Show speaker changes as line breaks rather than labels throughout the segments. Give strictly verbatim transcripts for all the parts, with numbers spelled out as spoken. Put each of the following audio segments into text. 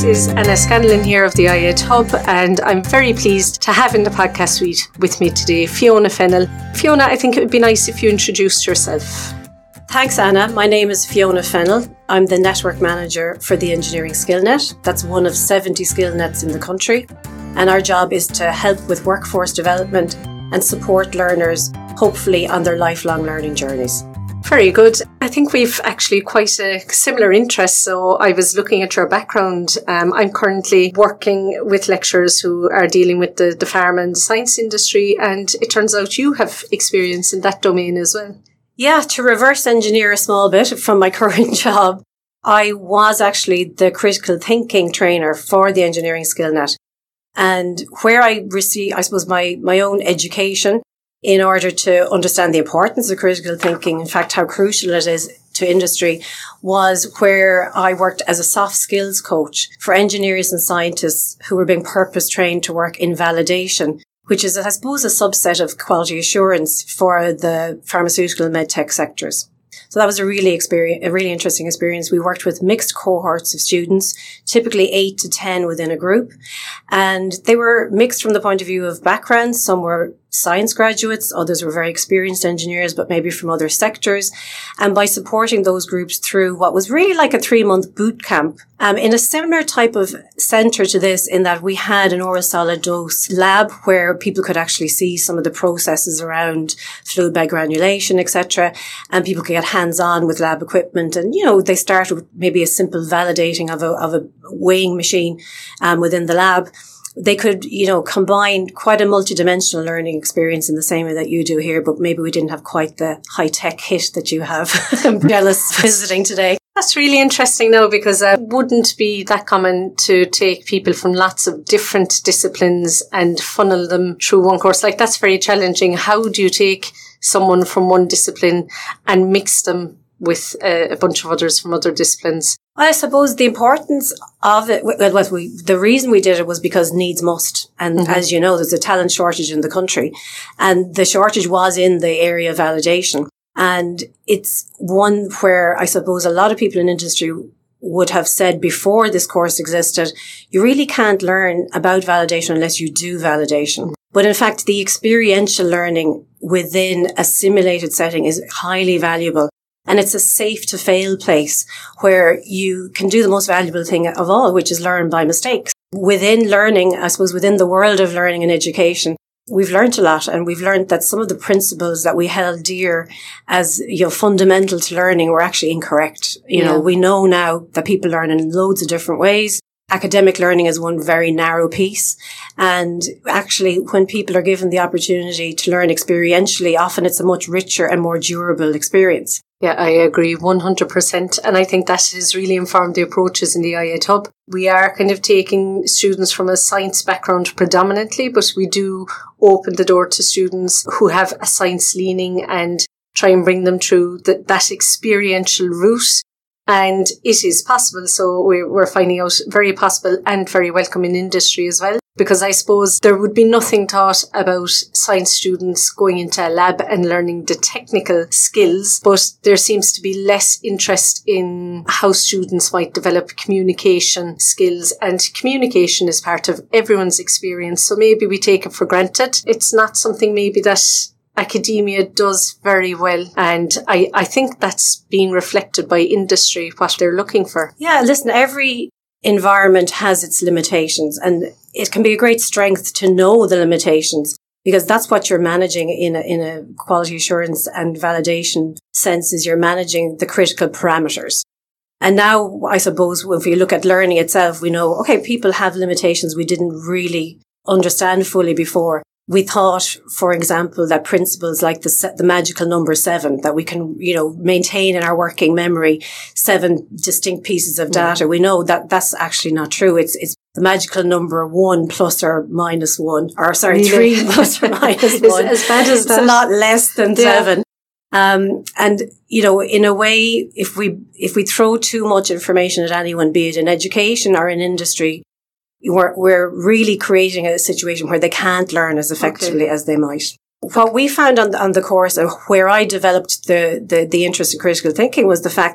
is Anna Scanlon here of the I A T Hub, and I'm very pleased to have in the podcast suite with me today Fiona Fennell. Fiona, I think it would be nice if you introduced yourself.
Thanks, Anna. My name is Fiona Fennell. I'm the Network Manager for the Engineering SkillNet. That's one of seventy SkillNets in the country. And our job is to help with workforce development and support learners, hopefully on their lifelong learning journeys.
Very good. I think we've actually quite a similar interest. So I was looking at your background. Um, I'm currently working with lecturers who are dealing with the, the pharma and science industry. And it turns out you have experience in that domain as well.
Yeah, to reverse engineer a small bit from my current job, I was actually the critical thinking trainer for the Engineering SkillNet. And where I received, I suppose, my, my own education in order to understand the importance of critical thinking, in fact, how crucial it is to industry, was where I worked as a soft skills coach for engineers and scientists who were being purpose trained to work in validation, which is, I suppose, a subset of quality assurance for the pharmaceutical and medtech sectors. So that was a really experience, a really interesting experience. We worked with mixed cohorts of students, typically eight to ten within a group. And they were mixed from the point of view of backgrounds. Some were science graduates, others were very experienced engineers, but maybe from other sectors. And by supporting those groups through what was really like a three-month boot camp, um, in a similar type of centre to this, in that we had an oral solid dose lab where people could actually see some of the processes around fluid bed granulation, et cetera, and people could get hands-on with lab equipment. And, you know, they started with maybe a simple validating of a, of a weighing machine um, within the lab. They could, you know, combine quite a multidimensional learning experience in the same way that you do here, but maybe we didn't have quite the high-tech hit that you have. I'm jealous visiting today.
That's really interesting now, because it wouldn't be that common to take people from lots of different disciplines and funnel them through one course. Like, that's very challenging. How do you take someone from one discipline and mix them with a, a bunch of others from other disciplines?
I suppose the importance of it, well, what we, the reason we did it was because needs must. And mm-hmm. as you know, there's a talent shortage in the country, and the shortage was in the area of validation. And it's one where I suppose a lot of people in industry would have said before this course existed, you really can't learn about validation unless you do validation. But in fact, the experiential learning within a simulated setting is highly valuable. And it's a safe to fail place where you can do the most valuable thing of all, which is learn by mistakes. Within learning, I suppose within the world of learning and education, we've learned a lot, and we've learned that some of the principles that we held dear as, you know, fundamental to learning were actually incorrect. You yeah. know, we know now that people learn in loads of different ways. Academic learning is one very narrow piece. And actually, when people are given the opportunity to learn experientially, often it's a much richer and more durable experience.
Yeah, I agree one hundred percent. And I think that has really informed the approaches in the I A T Hub. We are kind of taking students from a science background predominantly, but we do open the door to students who have a science leaning and try and bring them through the, that experiential route. And it is possible. So we're, we're finding out very possible and very welcome in industry as well. Because I suppose there would be nothing taught about science students going into a lab and learning the technical skills, but there seems to be less interest in how students might develop communication skills, and communication is part of everyone's experience. So maybe we take it for granted. It's not something maybe that academia does very well, and I, I think that's being reflected by industry, what they're looking for.
Yeah, listen, every environment has its limitations, and it can be a great strength to know the limitations, because that's what you're managing in a, in a quality assurance and validation sense, is you're managing the critical parameters. And now, I suppose, if we look at learning itself, we know, okay, people have limitations we didn't really understand fully before. We thought, for example, that principles like the the magical number seven, that we can, you know, maintain in our working memory seven distinct pieces of data. Mm. We know that that's actually not true. It's it's the magical number one plus or minus one, or sorry, really? three plus or minus one.
As bad as that.
It's a lot less than yeah. seven. Um, and, you know, in a way, if we if we throw too much information at anyone, be it in education or in industry, We're, we're really creating a situation where they can't learn as effectively okay. as they might. What we found on the, on the course, and where I developed the, the, the interest in critical thinking, was the fact that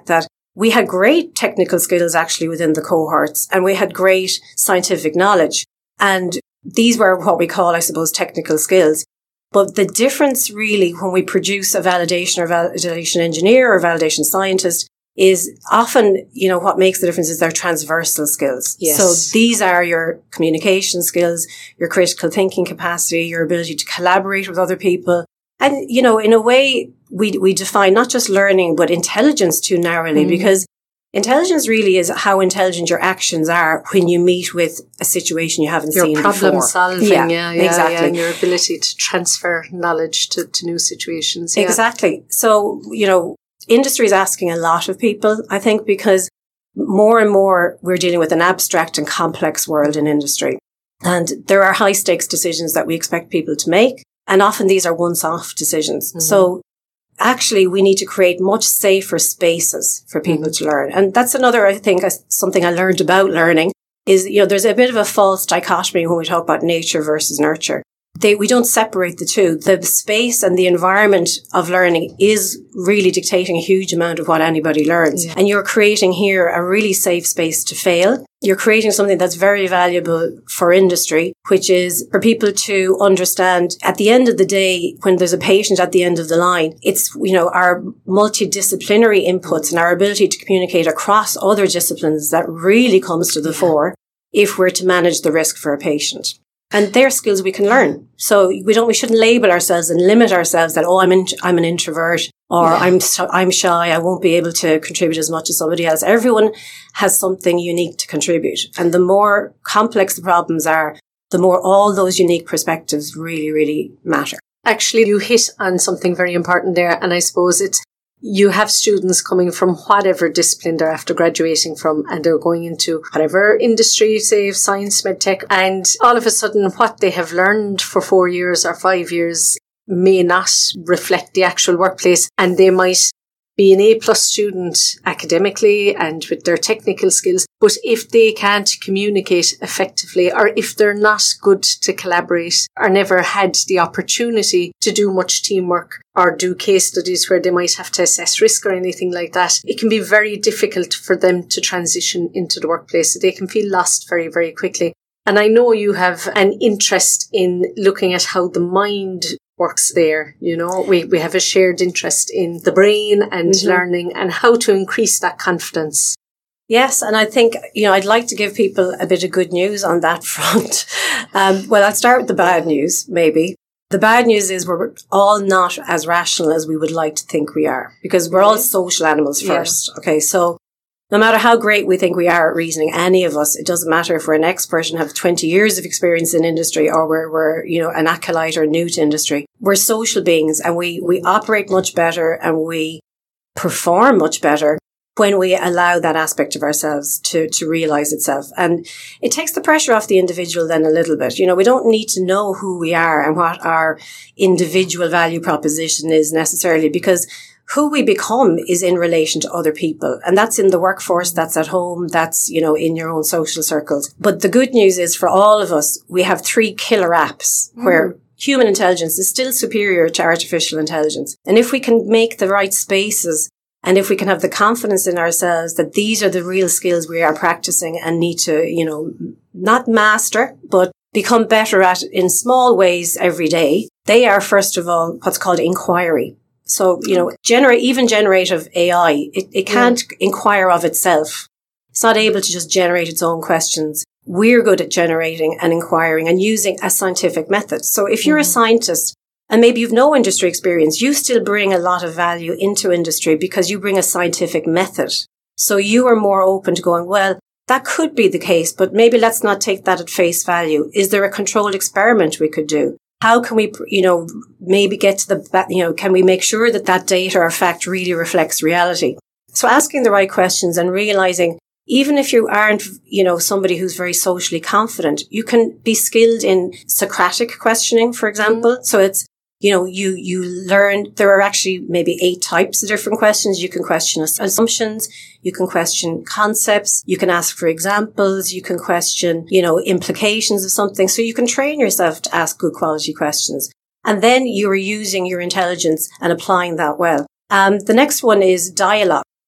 we had great technical skills actually within the cohorts, and we had great scientific knowledge. And these were what we call, I suppose, technical skills. But the difference really when we produce a validation or validation engineer or validation scientist is often, you know, what makes the difference is their transversal skills.
Yes.
So these are your communication skills, your critical thinking capacity, your ability to collaborate with other people. And, you know, in a way, we we define not just learning, but intelligence too narrowly, mm. because intelligence really is how intelligent your actions are when you meet with a situation you haven't
your
seen before.
Your problem solving, yeah, yeah, yeah,
exactly.
Yeah, and your ability to transfer knowledge to, to new situations. Yeah.
Exactly. So, you know, industry is asking a lot of people, I think, because more and more we're dealing with an abstract and complex world in industry. And there are high stakes decisions that we expect people to make. And often these are once-off decisions. Mm-hmm. So actually, we need to create much safer spaces for people mm-hmm. to learn. And that's another, I think, something I learned about learning is, you know, there's a bit of a false dichotomy when we talk about nature versus nurture. They, we don't separate the two. The space and the environment of learning is really dictating a huge amount of what anybody learns. Yeah. And you're creating here a really safe space to fail. You're creating something that's very valuable for industry, which is for people to understand at the end of the day, when there's a patient at the end of the line, it's, you know, our multidisciplinary inputs and our ability to communicate across other disciplines that really comes to the fore if we're to manage the risk for a patient. And they're skills we can learn. So we don't, we shouldn't label ourselves and limit ourselves that, oh, I'm in, I'm an introvert or yeah. I'm, I'm shy. I won't be able to contribute as much as somebody else. Everyone has something unique to contribute. And the more complex the problems are, the more all those unique perspectives really, really matter.
Actually, you hit on something very important there. And I suppose it's, you have students coming from whatever discipline they're after graduating from, and they're going into whatever industry, say science, medtech, and all of a sudden what they have learned for four years or five years may not reflect the actual workplace, and they might be an A-plus student academically and with their technical skills, but if they can't communicate effectively, or if they're not good to collaborate, or never had the opportunity to do much teamwork or do case studies where they might have to assess risk or anything like that, it can be very difficult for them to transition into the workplace. So they can feel lost very, very quickly. And I know you have an interest in looking at how the mind works there. You know, we, we have a shared interest in the brain and mm-hmm. learning and how to increase that confidence.
Yes. And I think, you know, I'd like to give people a bit of good news on that front. um, well, I'll start with the bad news, maybe. The bad news is we're all not as rational as we would like to think we are, because we're all social animals first. Yeah. Okay. So no matter how great we think we are at reasoning, any of us, it doesn't matter if we're an expert and have twenty years of experience in industry, or we're, we're, you know, an acolyte or new to industry. We're social beings, and we, we operate much better and we perform much better when we allow that aspect of ourselves to, to realize itself. And it takes the pressure off the individual then a little bit. You know, we don't need to know who we are and what our individual value proposition is necessarily, because who we become is in relation to other people. And that's in the workforce, that's at home, that's, you know, in your own social circles. But the good news is for all of us, we have three killer apps mm. where human intelligence is still superior to artificial intelligence. And if we can make the right spaces, and if we can have the confidence in ourselves that these are the real skills we are practicing and need to, you know, not master, but become better at in small ways every day, they are, first of all, what's called inquiry. So, you know, generate, even generative A I, it, it can't yeah. inquire of itself. It's not able to just generate its own questions. We're good at generating and inquiring and using a scientific method. So if you're mm. a scientist and maybe you've no industry experience, you still bring a lot of value into industry because you bring a scientific method. So you are more open to going, well, that could be the case, but maybe let's not take that at face value. Is there a controlled experiment we could do? How can we, you know, maybe get to the, you know, can we make sure that that data or fact really reflects reality? So asking the right questions and realizing, even if you aren't, you know, somebody who's very socially confident, you can be skilled in Socratic questioning, for example. Mm-hmm. So it's, you know, you, you learn, there are actually maybe eight types of different questions. You can question assumptions. You can question concepts. You can ask for examples. You can question, you know, implications of something. So you can train yourself to ask good quality questions. And then you are using your intelligence and applying that well. Um, the next one is dialogue.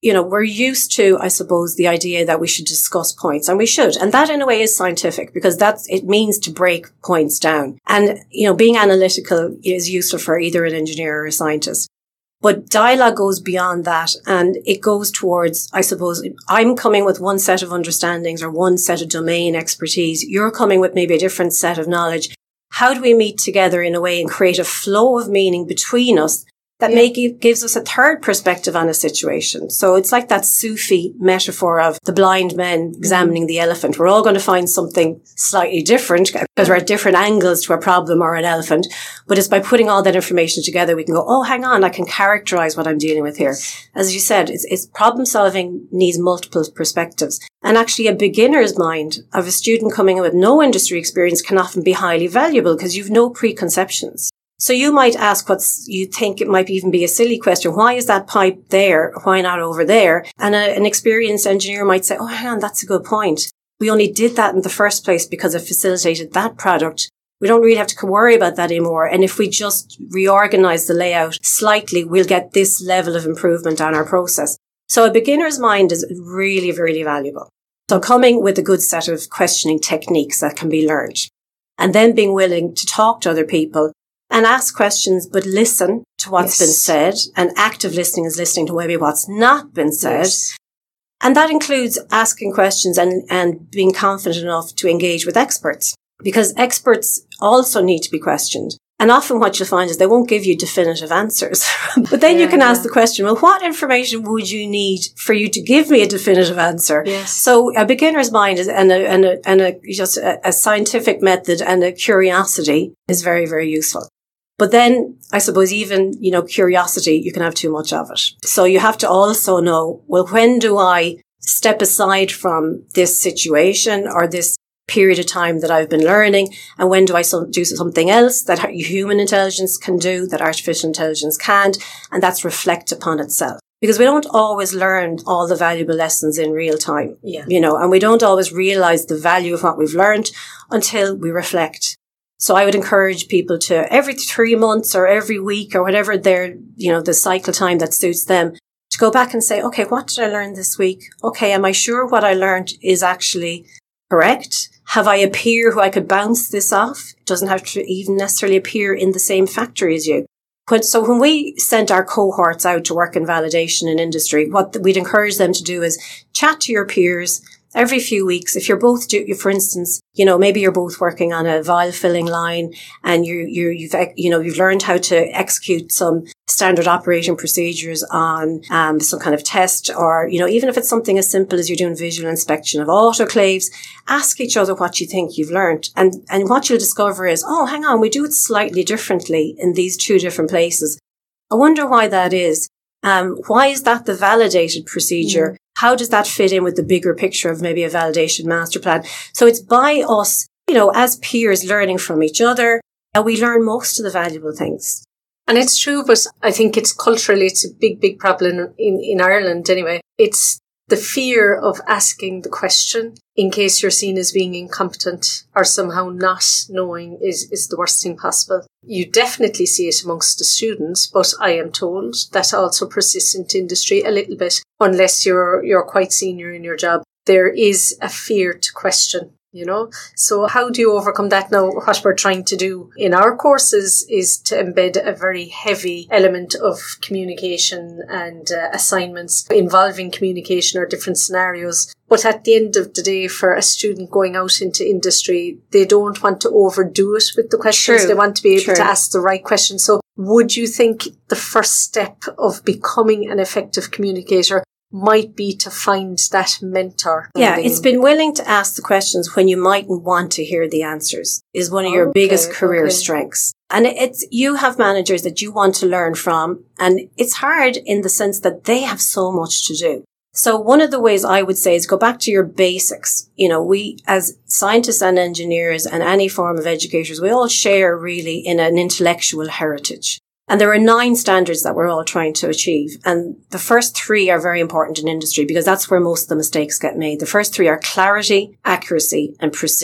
you know, we're used to, I suppose, the idea that we should discuss points, and we should. And that in a way is scientific, because that's, it means to break points down. And, you know, being analytical is useful for either an engineer or a scientist. But dialogue goes beyond that, and it goes towards, I suppose, I'm coming with one set of understandings or one set of domain expertise. You're coming with maybe a different set of knowledge. How do we meet together in a way and create a flow of meaning between us that yeah. make it, gives us a third perspective on a situation? So it's like that Sufi metaphor of the blind men examining mm-hmm. the elephant. We're all going to find something slightly different because we're at different angles to a problem or an elephant. But it's by putting all that information together, we can go, oh, hang on, I can characterize what I'm dealing with here. As you said, it's, it's problem solving needs multiple perspectives. And actually a beginner's mind of a student coming in with no industry experience can often be highly valuable because you've no preconceptions. So you might ask what you think it might even be a silly question. Why is that pipe there? Why not over there? And a, an experienced engineer might say, oh, hang on, that's a good point. We only did that in the first place because it facilitated that product. We don't really have to worry about that anymore. And if we just reorganize the layout slightly, we'll get this level of improvement on our process. So a beginner's mind is really, really valuable. So coming with a good set of questioning techniques that can be learned, and then being willing to talk to other people and ask questions, but listen to what's yes. been said. And active listening is listening to maybe what's not been said. Yes. And that includes asking questions and, and being confident enough to engage with experts, because experts also need to be questioned. And often what you'll find is they won't give you definitive answers. But then yeah, you can yeah. ask the question, well, what information would you need for you to give me a definitive answer?
Yes.
So a beginner's mind is, and a, and a, and a, just a, a scientific method and a curiosity is very, very useful. But then I suppose even, you know, curiosity, you can have too much of it. So you have to also know, well, when do I step aside from this situation or this period of time that I've been learning, and when do I so- do something else that human intelligence can do, that artificial intelligence can't, and that's reflect upon itself. Because we don't always learn all the valuable lessons in real time,
yeah.
you know, and we don't always realize the value of what we've learned until we reflect. So I would encourage people to every three months or every week or whatever their, you know, the cycle time that suits them, to go back and say, okay, what did I learn this week? Okay, am I sure what I learned is actually correct? Have I a peer who I could bounce this off? It doesn't have to even necessarily appear in the same factory as you. When, so when we sent our cohorts out to work in validation in industry, what we'd encourage them to do is chat to your peers every few weeks. If you're both, do, for instance, you know, maybe you're both working on a vial filling line and you, you, you've, you know, you've learned how to execute some standard operating procedures on, um, some kind of test, or, you know, even if it's something as simple as you're doing visual inspection of autoclaves, ask each other what you think you've learned. And, and what you'll discover is, oh, hang on, we do it slightly differently in these two different places. I wonder why that is. Um, why is that the validated procedure? Mm. How does that fit in with the bigger picture of maybe a validation master plan? So it's by us, you know, as peers learning from each other, and we learn most of the valuable things.
And it's true, but I think it's culturally, it's a big, big problem in, in Ireland anyway. It's the fear of asking the question in case you're seen as being incompetent or somehow not knowing is, is the worst thing possible. You definitely see it amongst the students, but I am told that also persists in industry a little bit, unless you're, you're quite senior in your job. There is a fear to question, you know. So how do you overcome that? Now, what we're trying to do in our courses is to embed a very heavy element of communication and uh, assignments involving communication or different scenarios. But at the end of the day, for a student going out into industry, they don't want to overdo it with the questions.
True.
They want to be able
True.
to ask the right question. So would you think the first step of becoming an effective communicator might be to find that mentor?
Yeah, it's been willing to ask the questions when you mightn't want to hear the answers is one of your
okay,
biggest career
okay.
strengths. And it's, you have managers that you want to learn from, and it's hard in the sense that they have so much to do. So one of the ways I would say is go back to your basics. You know, we as scientists and engineers and any form of educators, we all share really in an intellectual heritage. And there are nine standards that we're all trying to achieve. And the first three are very important in industry because that's where most of the mistakes get made. The first three are clarity, accuracy, and precision.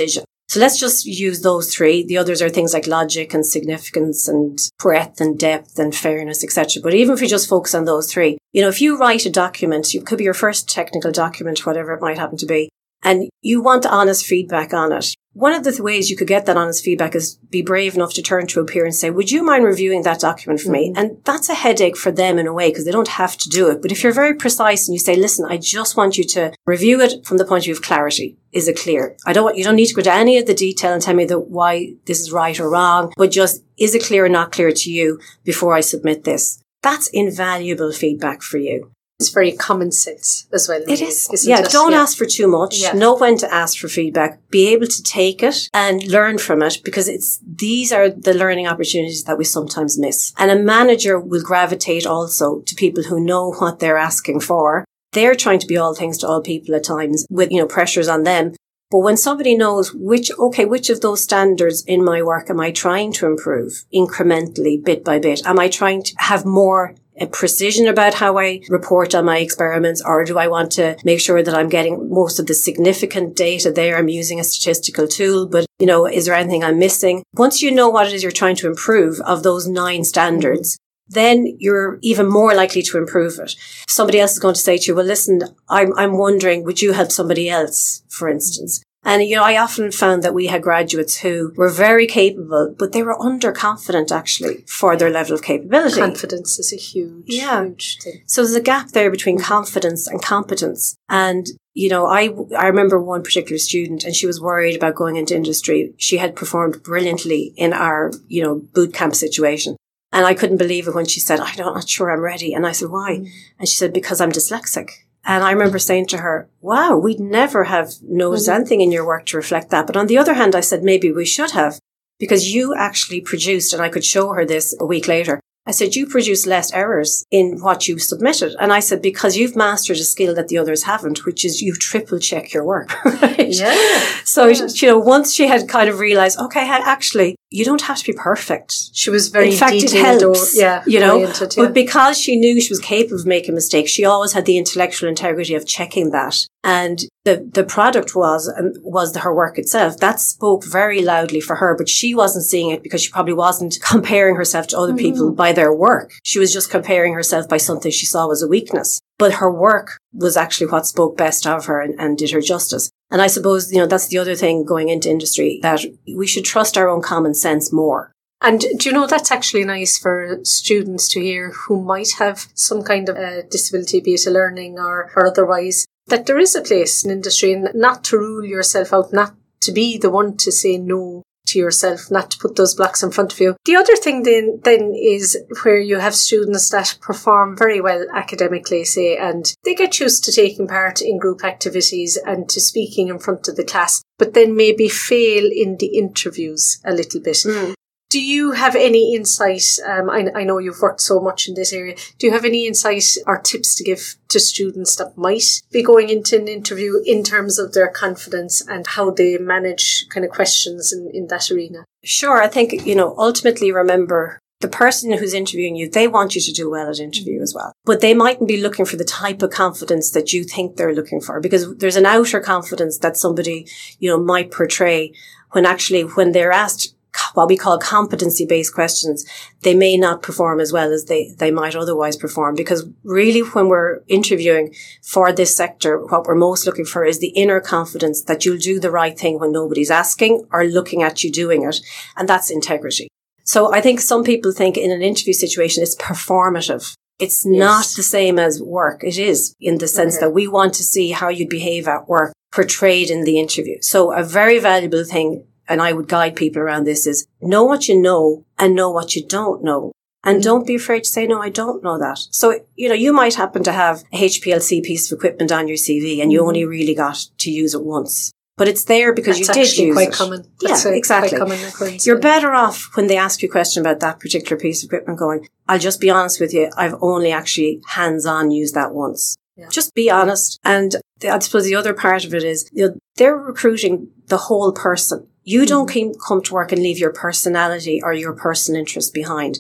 So let's just use those three. The others are things like logic and significance and breadth and depth and fairness, et cetera. But even if we just focus on those three, you know, if you write a document, it could be your first technical document, whatever it might happen to be, and you want honest feedback on it. One of the ways you could get that honest feedback is be brave enough to turn to a peer and say, would you mind reviewing that document for me? Mm-hmm. And that's a headache for them in a way because they don't have to do it. But if you're very precise and you say, listen, I just want you to review it from the point of view of clarity. Is it clear? I don't want, you don't need to go to any of the detail and tell me that why this is right or wrong, but just, is it clear or not clear to you before I submit this? That's invaluable feedback for you.
It's very common sense as well.
It is. Yeah, it? don't yeah. ask for too much. Yeah. Know when to ask for feedback. Be able to take it and learn from it because it's these are the learning opportunities that we sometimes miss. And a manager will gravitate also to people who know what they're asking for. They're trying to be all things to all people at times with, you know, pressures on them. But when somebody knows which, okay, which of those standards in my work am I trying to improve incrementally, bit by bit? Am I trying to have more a precision about how I report on my experiments, or do I want to make sure that I'm getting most of the significant data there? I'm using a statistical tool, but, you know, is there anything I'm missing? Once you know what it is you're trying to improve of those nine standards, then you're even more likely to improve it. Somebody else is going to say to you, well, listen, I'm, I'm wondering, would you help somebody else, for instance? And, you know, I often found that we had graduates who were very capable, but they were underconfident actually for their level of capability.
Confidence is a huge, yeah. huge thing.
So there's a gap there between confidence and competence. And, you know, I, I remember one particular student and she was worried about going into industry. She had performed brilliantly in our, you know, boot camp situation. And I couldn't believe it when she said, I'm not sure I'm ready. And I said, why? Mm. And she said, because I'm dyslexic. And I remember saying to her, wow, we'd never have noticed mm-hmm. anything in your work to reflect that. But on the other hand, I said, maybe we should have, because you actually produced, and I could show her this a week later, I said, you produced less errors in what you submitted. And I said, because you've mastered a skill that the others haven't, which is you triple check your work. Right? Yeah. So, yeah. you know, once she had kind of realized, okay, actually, you don't have to be perfect.
She was very
In fact, it helps,
or, yeah,
you know,
oriented, yeah.
But because she knew she was capable of making mistakes, she always had the intellectual integrity of checking that. And the, the product was, um, was her work itself. That spoke very loudly for her, but she wasn't seeing it because she probably wasn't comparing herself to other mm-hmm. people by their work. She was just comparing herself by something she saw was a weakness. But her work was actually what spoke best of her and, and did her justice. And I suppose, you know, that's the other thing going into industry, that we should trust our own common sense more.
And do you know, that's actually nice for students to hear who might have some kind of a disability, be it a learning or, or otherwise, that there is a place in industry, and not to rule yourself out, not to be the one to say no to yourself, not to put those blocks in front of you. The other thing then, then is where you have students that perform very well academically, say, and they get used to taking part in group activities and to speaking in front of the class, but then maybe fail in the interviews a little bit. Mm. Do you have any insight? Um, I, I know you've worked so much in this area. Do you have any insight or tips to give to students that might be going into an interview in terms of their confidence and how they manage kind of questions in, in that arena?
Sure. I think, you know, ultimately remember the person who's interviewing you, they want you to do well at interview as well. But they mightn't be looking for the type of confidence that you think they're looking for, because there's an outer confidence that somebody, you know, might portray when actually when they're asked what we call competency-based questions, they may not perform as well as they, they might otherwise perform. Because really when we're interviewing for this sector, what we're most looking for is the inner confidence that you'll do the right thing when nobody's asking or looking at you doing it. And that's integrity. So I think some people think in an interview situation, it's performative. It's yes. not the same as work. It is, in the sense okay. that we want to see how you'd behave at work portrayed in the interview. So a very valuable thing, and I would guide people around this, is know what you know and know what you don't know. And mm. don't be afraid to say, no, I don't know that. So, you know, you might happen to have a H P L C piece of equipment on your C V and you only really got to use it once. But it's there because
That's
you did use
quite
it.
Common.
That's yeah, exactly.
Quite common occurrence.
You're better off when they ask you a question about that particular piece of equipment going, I'll just be honest with you, I've only actually hands-on used that once. Yeah. Just be honest. And I suppose the other part of it is, you know, they're recruiting the whole person. You don't mm-hmm. come to work and leave your personality or your personal interest behind.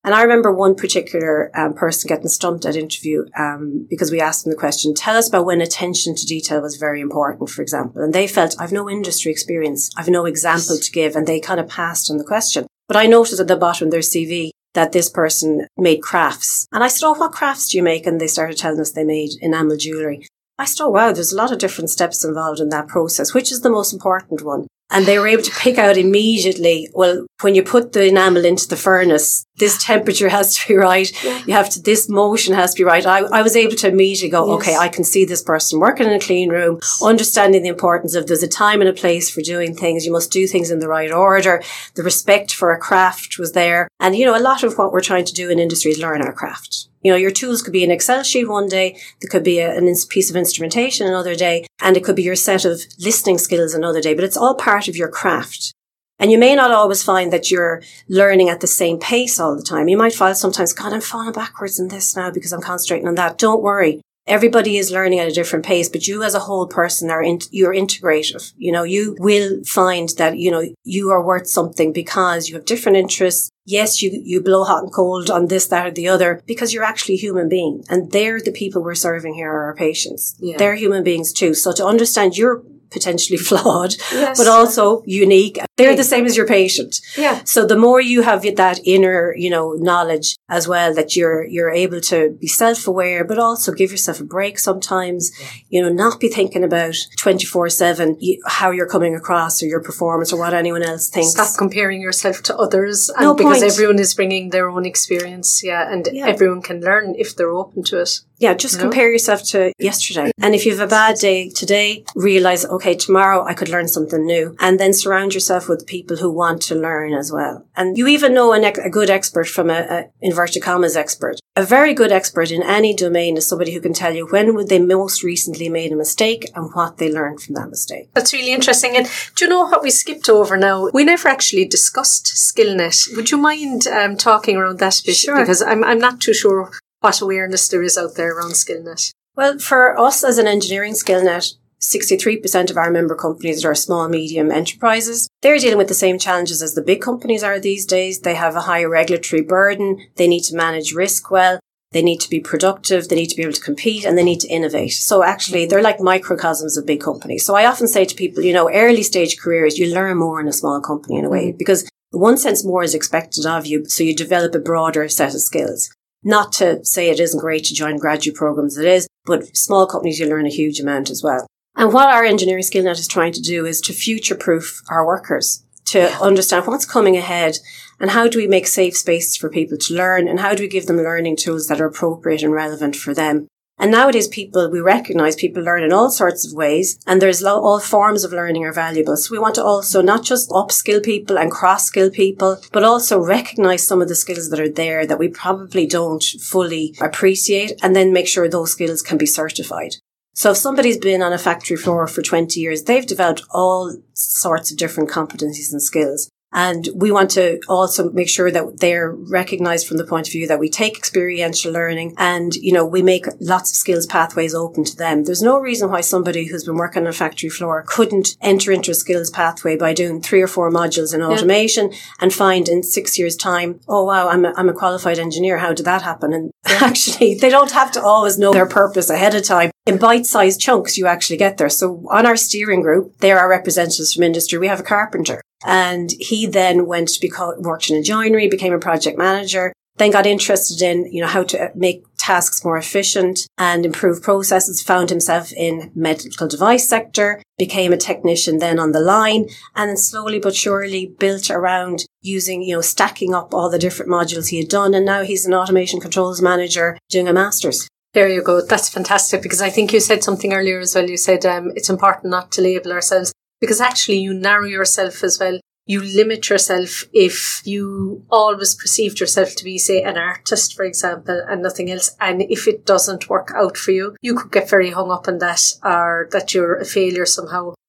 And I remember one particular um, person getting stumped at interview um, because we asked them the question, tell us about when attention to detail was very important, for example. And they felt, I've no industry experience, I've no example to give, and they kind of passed on the question. But I noticed at the bottom of their C V that this person made crafts. And I said, oh, what crafts do you make? And they started telling us they made enamel jewellery. I said, oh, wow, there's a lot of different steps involved in that process. Which is the most important one? And they were able to pick out immediately, well, when you put the enamel into the furnace, this temperature has to be right. Yeah. You have to, this motion has to be right. I, I was able to immediately go, yes. okay, I can see this person working in a clean room, understanding the importance of there's a time and a place for doing things. You must do things in the right order. The respect for a craft was there. And, you know, a lot of what we're trying to do in industry is learn our craft. You know, your tools could be an Excel sheet one day, there could be a, an piece of instrumentation another day, and it could be your set of listening skills another day, but it's all part of your craft. And you may not always find that you're learning at the same pace all the time. You might find sometimes, God, I'm falling backwards in this now because I'm concentrating on that. Don't worry. Everybody is learning at a different pace, but you as a whole person are in, you're integrative. You know, you will find that, you know, you are worth something because you have different interests. Yes, you, you blow hot and cold on this, that, or the other because you're actually a human being. And they're the people we're serving here are our patients. Yeah. They're human beings too. So to understand you're potentially flawed, yes, but also unique. They're yeah. the same as your patient.
Yeah.
So the more you have that inner, you know, knowledge as well, that you're, you're able to be self-aware, but also give yourself a break sometimes, yeah. you know, not be thinking about twenty-four seven how you're coming across or your performance or what anyone else thinks.
Stop comparing yourself to others. And
no
because
point.
Everyone is bringing their own experience. Yeah. And yeah. everyone can learn if they're open to it.
Yeah, just you compare know? yourself to yesterday. And if you have a bad day today, realize, okay, tomorrow I could learn something new. And then surround yourself with people who want to learn as well. And you even know an ex- a good expert from a, a inverted commas expert. A very good expert in any domain is somebody who can tell you when would they most recently made a mistake and what they learned from that mistake.
That's really interesting. And do you know what we skipped over now? We never actually discussed SkillNet. Would you mind um, talking around that a bit?
Sure.
Because I'm I'm not too sure what awareness there is out there around SkillNet.
Well, for us as an engineering SkillNet, sixty-three percent of our member companies are small, medium enterprises. They're dealing with the same challenges as the big companies are these days. They have a higher regulatory burden. They need to manage risk well. They need to be productive. They need to be able to compete and they need to innovate. So actually, they're like microcosms of big companies. So I often say to people, you know, early stage careers, you learn more in a small company in a way because in one sense more is expected of you. So you develop a broader set of skills. Not to say it isn't great to join graduate programs, it is, but small companies, you learn a huge amount as well. And what our engineering SkillNet is trying to do is to future-proof our workers, to yeah. understand what's coming ahead and how do we make safe spaces for people to learn and how do we give them learning tools that are appropriate and relevant for them. And nowadays people, we recognise people learn in all sorts of ways and there's lo- all forms of learning are valuable. So we want to also not just upskill people and cross-skill people, but also recognise some of the skills that are there that we probably don't fully appreciate and then make sure those skills can be certified. So if somebody's been on a factory floor for twenty years, they've developed all sorts of different competencies and skills. And we want to also make sure that they're recognized from the point of view that we take experiential learning and, you know, we make lots of skills pathways open to them. There's no reason why somebody who's been working on a factory floor couldn't enter into a skills pathway by doing three or four modules in automation yeah. and find in six years' time, oh, wow, I'm a, I'm a qualified engineer. How did that happen? And actually, they don't have to always know their purpose ahead of time. In bite-sized chunks, you actually get there. So on our steering group, there are representatives from industry. We have a carpenter. And he then went to be worked in a joinery, became a project manager, then got interested in, you know, how to make tasks more efficient and improve processes, found himself in medical device sector, became a technician then on the line, and then slowly but surely built around using, you know, stacking up all the different modules he had done. And now he's an automation controls manager doing a master's.
There you go. That's fantastic because I think you said something earlier as well. You said um, it's important not to label ourselves. Because actually you narrow yourself as well. You limit yourself if you always perceived yourself to be, say, an artist, for example, and nothing else. And if it doesn't work out for you, you could get very hung up on that or that you're a failure somehow.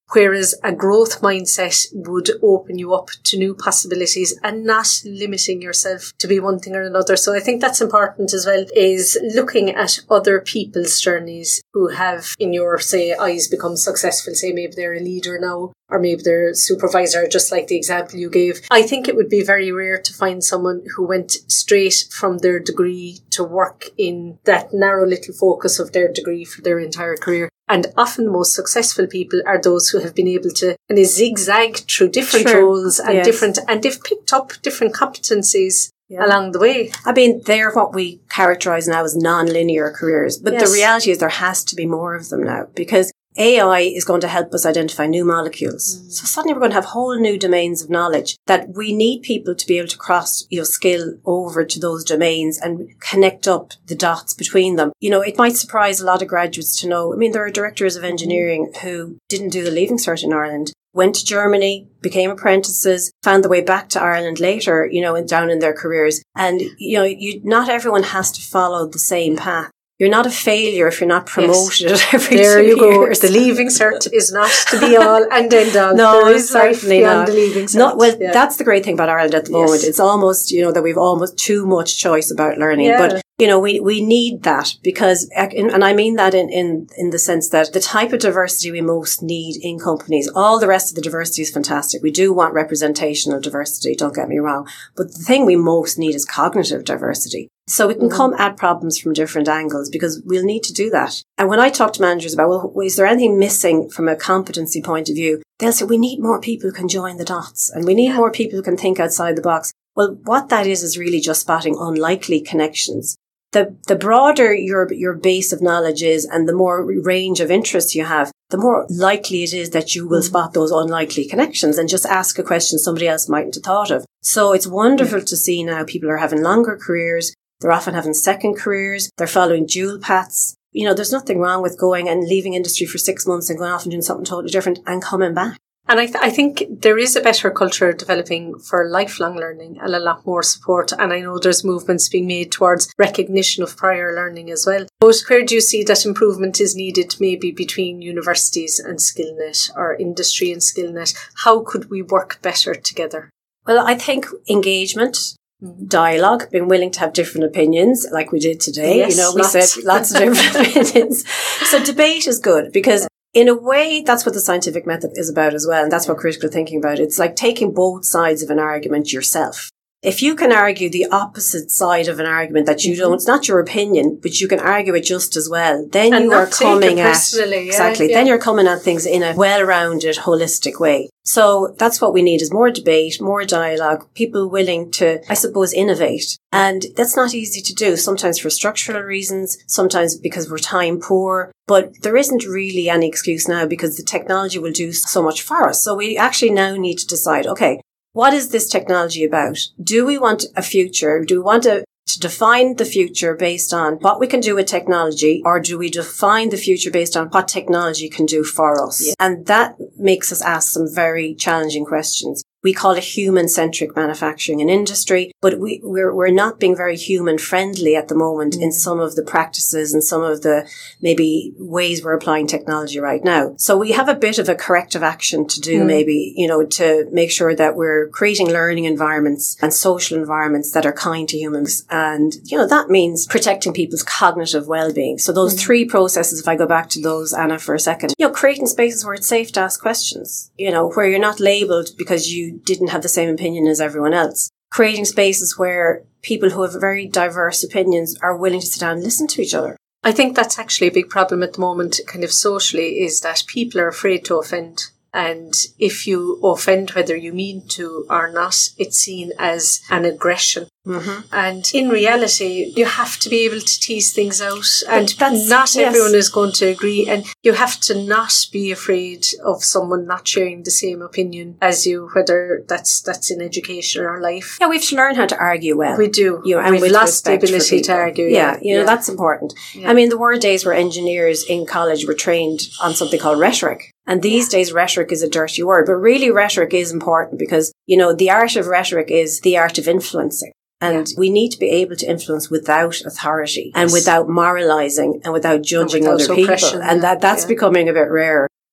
Whereas a growth mindset would open you up to new possibilities and not limiting yourself to be one thing or another. So I think that's important as well, is looking at other people's journeys who have, in your, say, eyes, become successful. Say maybe they're a leader now, or maybe they're a supervisor, just like the example you gave. I think it would be very rare to find someone who went straight from their degree to work in that narrow little focus of their degree for their entire career. And often the most successful people are those who have been able to kind of zigzag through different
True.
roles and
Yes.
different, and they've picked up different competencies yeah. along the way.
I mean, they're what we characterise now as non-linear careers. But
Yes.
the reality is there has to be more of them now, because A I is going to help us identify new molecules. Mm. So suddenly we're going to have whole new domains of knowledge that we need people to be able to cross, you know, skill over to those domains and connect up the dots between them. You know, it might surprise a lot of graduates to know, I mean, there are directors of engineering who didn't do the Leaving Cert in Ireland, went to Germany, became apprentices, found their way back to Ireland later, you know, and down in their careers. And, you know, you, not everyone has to follow the same path. You're not a failure if you're not promoted yes. every
there
two
you go.
years.
The Leaving Cert is not to be all and end all.
No,
there is
certainly
life beyond
not.
the Leaving Cert.
Not, well,
yeah.
that's the great thing about Ireland at the moment.
Yes.
It's almost, you know, that we've almost too much choice about learning.
Yeah.
But, you know, we, we need that because, and I mean that in, in, in the sense that the type of diversity we most need in companies, all the rest of the diversity is fantastic. We do want representational diversity, don't get me wrong. But the thing we most need is cognitive diversity. So we can mm-hmm. come at problems from different angles because we'll need to do that. And when I talk to managers about, well, is there anything missing from a competency point of view? They'll say, we need more people who can join the dots and we need more people who can think outside the box. Well, what that is, is really just spotting unlikely connections. The, the broader your, your base of knowledge is and the more range of interests you have, the more likely it is that you will mm-hmm. spot those unlikely connections and just ask a question somebody else mightn't have thought of. So it's wonderful mm-hmm. to see now people are having longer careers. They're often having second careers. They're following dual paths. You know, there's nothing wrong with going and leaving industry for six months and going off and doing something totally different and coming back.
And I, th- I think there is a better culture developing for lifelong learning and a lot more support. And I know there's movements being made towards recognition of prior learning as well. But where do you see that improvement is needed maybe between universities and SkillNet or industry and SkillNet? How could we work better together?
Well, I think engagement, dialogue, being willing to have different opinions like we did today.
Yes,
you know, we
lots.
said lots of different opinions. So debate is good because in a way, that's what the scientific method is about as well. And that's what critical thinking about. It's like taking both sides of an argument yourself. If you can argue the opposite side of an argument that you mm-hmm. don't, it's not your opinion, but you can argue it just as well, then
and
you are coming at,
yeah,
exactly,
yeah.
then you're coming at things in a well-rounded, holistic way. So that's what we need is more debate, more dialogue, people willing to, I suppose, innovate. And that's not easy to do, sometimes for structural reasons, sometimes because we're time poor. But there isn't really any excuse now because the technology will do so much for us. So we actually now need to decide, okay, what is this technology about? Do we want a future? Do we want to, to define the future based on what we can do with technology, or do we define the future based on what technology can do for us? Yeah. And that makes us ask some very challenging questions. We call it human-centric manufacturing and industry, but we, we're, we're not being very human-friendly at the moment mm. in some of the practices and some of the maybe ways we're applying technology right now. So we have a bit of a corrective action to do mm. maybe, you know, to make sure that we're creating learning environments and social environments that are kind to humans. And, you know, that means protecting people's cognitive well-being. So those mm. three processes, if I go back to those, Anna, for a second, you know, creating spaces where it's safe to ask questions, you know, where you're not labelled because you didn't have the same opinion as everyone else. Creating spaces where people who have very diverse opinions are willing to sit down and listen to each other.
I think that's actually a big problem at the moment, kind of socially, is that people are afraid to offend. And if you offend, whether you mean to or not, it's seen as an aggression. Mm-hmm. And in reality, you have to be able to tease things out, and that's, not yes. everyone is going to agree. And you have to not be afraid of someone not sharing the same opinion as you, whether that's that's in education or life.
Yeah, we have to learn how to argue well.
We do.
You know, and
we've lost the ability to argue.
Yeah,
yeah,
you know,
yeah.
that's important.
Yeah.
I mean, there were days where engineers in college were trained on something called rhetoric. And these yeah. days, rhetoric is a dirty word, but really rhetoric is important because, you know, the art of rhetoric is the art of influencing. And yeah. we need to be able to influence without authority yes. and without moralizing and without judging and without other people. And that, that's yeah. becoming a bit rare.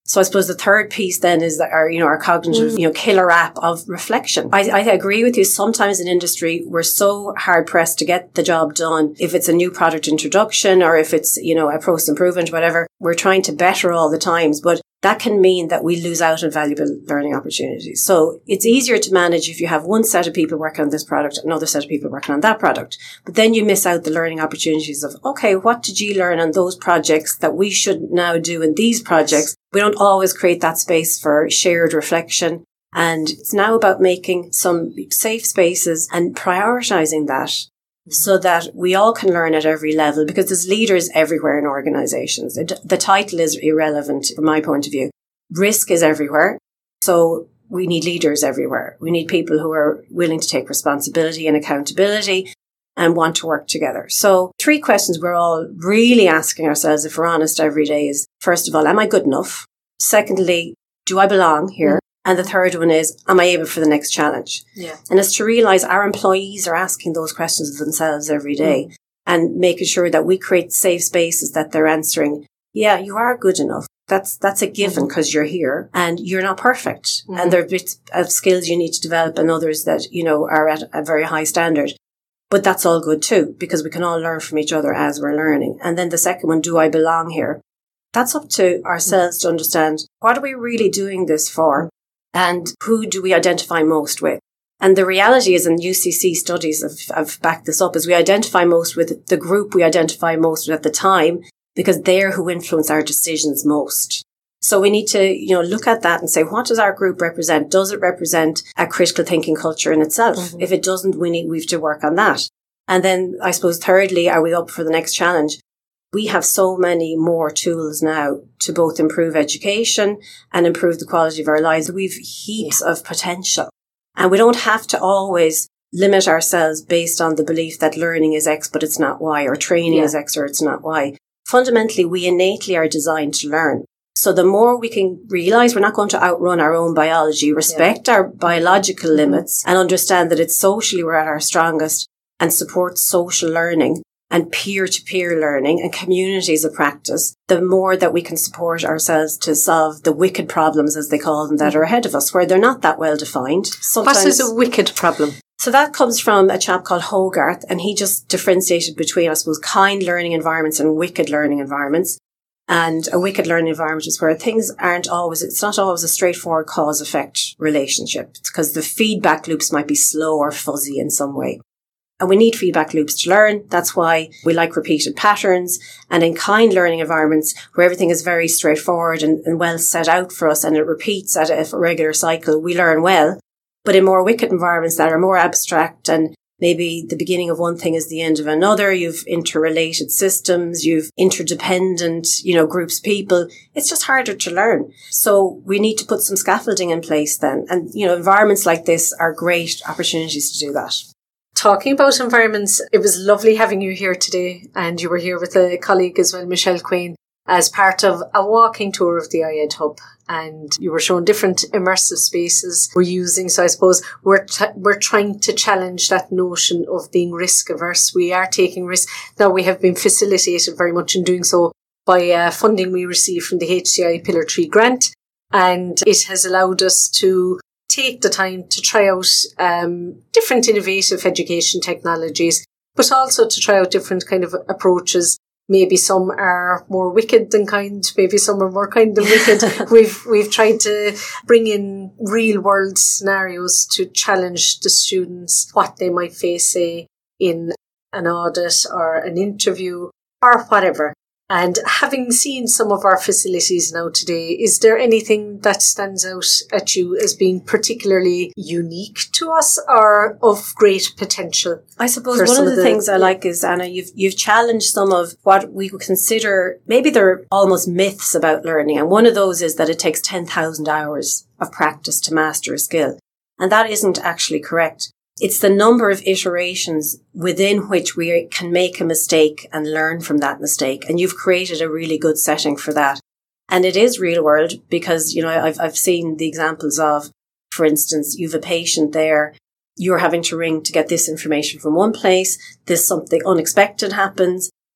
So I suppose the third piece then is that our, you know, our cognitive, mm. you know, killer app of reflection. I, I agree with you. Sometimes in industry, we're so hard pressed to get the job done. If it's a new product introduction or if it's, you know, a process improvement, whatever, we're trying to better all the times. But that can mean that we lose out on valuable learning opportunities. So it's easier to manage if you have one set of people working on this product, another set of people working on that product. But then you miss out the learning opportunities of, okay, what did you learn on those projects that we should now do in these projects? We don't always create that space for shared reflection. And it's now about making some safe spaces and prioritizing that so that we all can learn at every level, because there's leaders everywhere in organizations. The title is irrelevant from my point of view. Risk is everywhere. So we need leaders everywhere. We need people who are willing to take responsibility and accountability and want to work together. So three questions we're all really asking ourselves, if we're honest, every day is, first of all, am I good enough? Secondly, do I belong here? Mm. And the third one is, am I able for the next challenge?
Yeah.
And it's to realize our employees are asking those questions of themselves every day mm. and making sure that we create safe spaces that they're answering. Yeah, you are good enough. That's, that's a given because mm-hmm. you're here and you're not perfect. Mm-hmm. And there are bits of skills you need to develop and others that, you know, are at a very high standard. But that's all good too, because we can all learn from each other as we're learning. And then the second one, do I belong here? That's up to ourselves to understand, what are we really doing this for? And who do we identify most with? And the reality is, and U C C studies have, have backed this up, is we identify most with the group we identify most with at the time, because they're who influence our decisions most. So we need to, you know, look at that and say, what does our group represent? Does it represent a critical thinking culture in itself? Mm-hmm. If it doesn't, we need, we have to work on that. And then I suppose thirdly, are we up for the next challenge? We have so many more tools now to both improve education and improve the quality of our lives. We've heaps yeah. of potential. And we don't have to always limit ourselves based on the belief that learning is X, but it's not Y, or training yeah. is X, or it's not Y. Fundamentally, we innately are designed to learn. So the more we can realize we're not going to outrun our own biology, respect yeah. our biological mm-hmm. limits, and understand that it's socially we're at our strongest, and support social learning and peer-to-peer learning and communities of practice, the more that we can support ourselves to solve the wicked problems, as they call them, that are ahead of us, where they're not that well defined.
Sometimes, what is a wicked problem?
So that comes from a chap called Hogarth, and he just differentiated between, I suppose, kind learning environments and wicked learning environments. And a wicked learning environment is where things aren't always, it's not always a straightforward cause-effect relationship. It's because the feedback loops might be slow or fuzzy in some way. And we need feedback loops to learn. That's why we like repeated patterns. And in kind learning environments where everything is very straightforward and, and well set out for us and it repeats at a, a regular cycle, we learn well. But in more wicked environments that are more abstract and maybe the beginning of one thing is the end of another, you've interrelated systems, you've interdependent, you know, groups of people, it's just harder to learn. So we need to put some scaffolding in place then. And, you know, environments like this are great opportunities to do that.
Talking about environments, it was lovely having you here today, and you were here with a colleague as well, Michelle Quain, as part of a walking tour of the I E D Hub, and you were showing different immersive spaces we're using. So I suppose we're t- we're trying to challenge that notion of being risk averse. We are taking risks. Now, we have been facilitated very much in doing so by uh, funding we received from the H C I Pillar three grant, and it has allowed us to take the time to try out um, different innovative education technologies, but also to try out different kind of approaches. Maybe some are more wicked than kind, maybe some are more kind than wicked. we've we've tried to bring in real world scenarios to challenge the students, what they might face, say, in an audit or an interview or whatever. And having seen some of our facilities now today, is there anything that stands out at you as being particularly unique to us or of great potential?
I suppose one of the, of the things I like is, Anna, you've you've challenged some of what we would consider, maybe they're almost myths about learning. And one of those is that it takes ten thousand hours of practice to master a skill. And that isn't actually correct. It's the number of iterations within which we can make a mistake and learn from that mistake. And you've created a really good setting for that. And it is real world because, you know, I've, I've seen the examples of, for instance, you've a patient there, you're having to ring to get this information from one place, this something unexpected happens,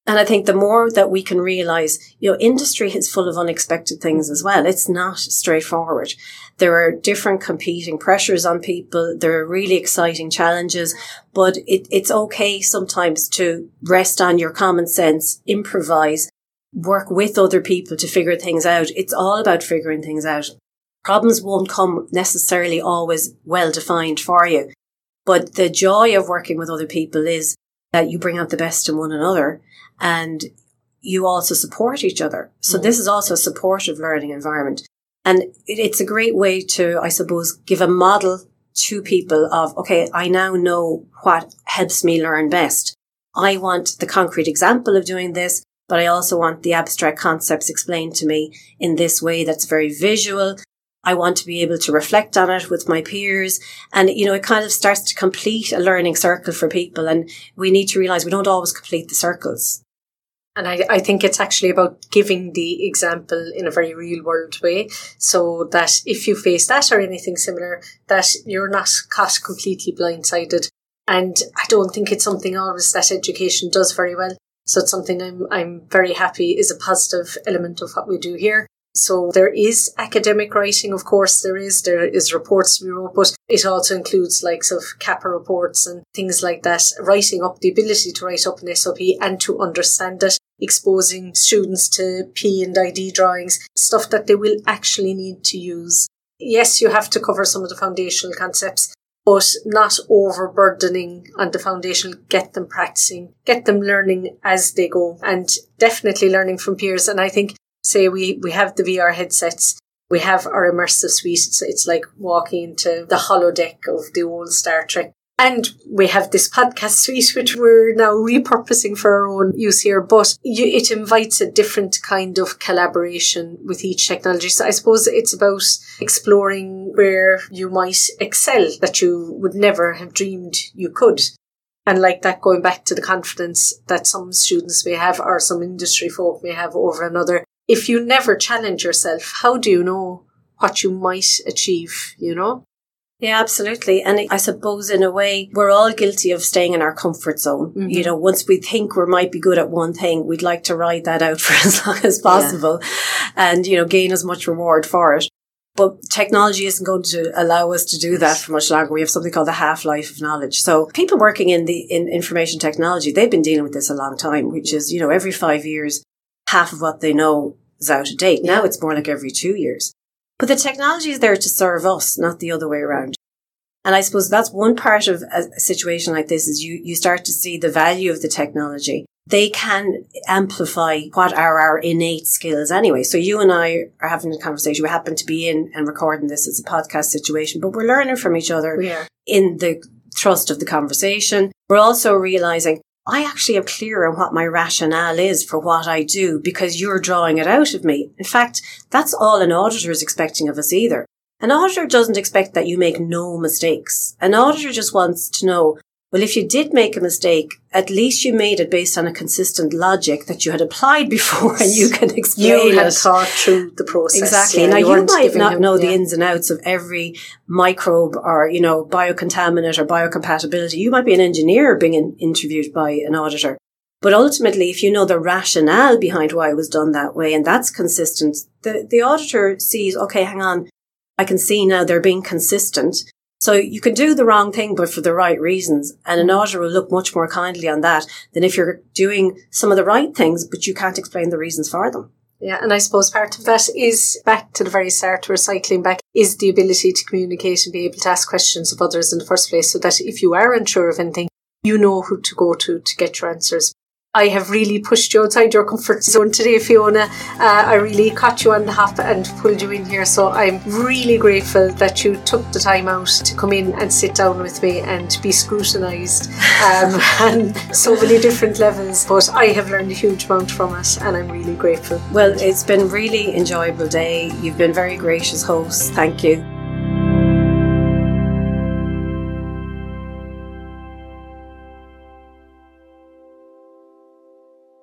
And I think the more that we can realize, you know, industry is full of unexpected things as well. It's not straightforward. There are different competing pressures on people. There are really exciting challenges, but it, it's okay sometimes to rest on your common sense, improvise, work with other people to figure things out. It's all about figuring things out. Problems won't come necessarily always well defined for you, but the joy of working with other people is that you bring out the best in one another. And you also support each other. So mm. this is also a supportive learning environment. And it's a great way to, I suppose, give a model to people of, okay, I now know what helps me learn best. I want the concrete example of doing this, but I also want the abstract concepts explained to me in this way that's very visual. I want to be able to reflect on it with my peers. And, you know, it kind of starts to complete a learning circle for people. And we need to realize we don't always complete the circles.
And I, I think it's actually about giving the example in a very real world way, so that if you face that or anything similar, that you're not caught completely blindsided. And I don't think it's something always that education does very well. So it's something I'm I'm very happy is a positive element of what we do here. So there is academic writing, of course there is. There is reports we wrote, but it also includes likes of CAPA reports and things like that, writing up the ability to write up an S O P and to understand it, exposing students to P and I D drawings, stuff that they will actually need to use. Yes, you have to cover some of the foundational concepts, but not overburdening on the foundational. Get them practicing, get them learning as they go, and definitely learning from peers. And I think, say we, we have the V R headsets, we have our immersive suite. It's, it's like walking into the holodeck of the old Star Trek. And we have this podcast suite, which we're now repurposing for our own use here. But you, it invites a different kind of collaboration with each technology. So I suppose it's about exploring where you might excel that you would never have dreamed you could. And like that, going back to the confidence that some students may have or some industry folk may have over another. If you never challenge yourself, how do you know what you might achieve, you know?
Yeah, absolutely. And I suppose in a way, we're all guilty of staying in our comfort zone. Mm-hmm. You know, once we think we might be good at one thing, we'd like to ride that out for as long as possible yeah. and, you know, gain as much reward for it. But technology isn't going to allow us to do that for much longer. We have something called the half-life of knowledge. So people working in the in information technology, they've been dealing with this a long time, which is, you know, every five years, half of what they know is out of date. Now it's more like every two years. But the technology is there to serve us, not the other way around. And I suppose that's one part of a situation like this is you, you start to see the value of the technology. They can amplify what are our innate skills anyway. So you and I are having a conversation. We happen to be in and recording this as a podcast situation, but we're learning from each other in the thrust of the conversation. We're also realizing I actually am clear on what my rationale is for what I do because you're drawing it out of me. In fact, that's all an auditor is expecting of us either. An auditor doesn't expect that you make no mistakes. An auditor just wants to know, well, if you did make a mistake, at least you made it based on a consistent logic that you had applied before and you can explain it.
You had thought through the process.
Exactly. Yeah, now, you, you might not him, know yeah. the ins and outs of every microbe or, you know, biocontaminant or biocompatibility. You might be an engineer being in, interviewed by an auditor. But ultimately, if you know the rationale behind why it was done that way and that's consistent, the, the auditor sees, okay, hang on, I can see now they're being consistent. So you can do the wrong thing, but for the right reasons. And an auditor will look much more kindly on that than if you're doing some of the right things, but you can't explain the reasons for them.
Yeah, and I suppose part of that is back to the very start, recycling back, is the ability to communicate and be able to ask questions of others in the first place so that if you are unsure of anything, you know who to go to to get your answers. I have really pushed you outside your comfort zone today, Fiona. Uh, I really caught you on the hop and pulled you in here. So I'm really grateful that you took the time out to come in and sit down with me and be scrutinised um, on so many different levels. But I have learned a huge amount from it and I'm really grateful.
Well, it's been a really enjoyable day. You've been very gracious host. Thank you.